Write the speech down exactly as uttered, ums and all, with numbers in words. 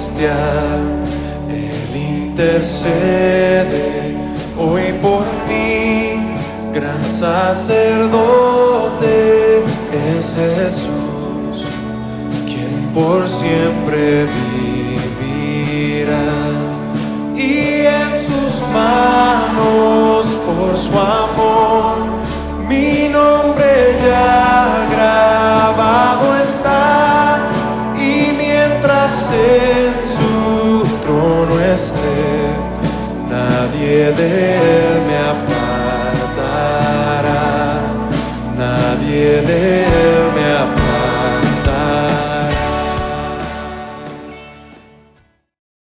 celestial, Él intercede hoy por mí. Gran sacerdote es Jesús, quien por siempre vivirá, y en sus manos por su amor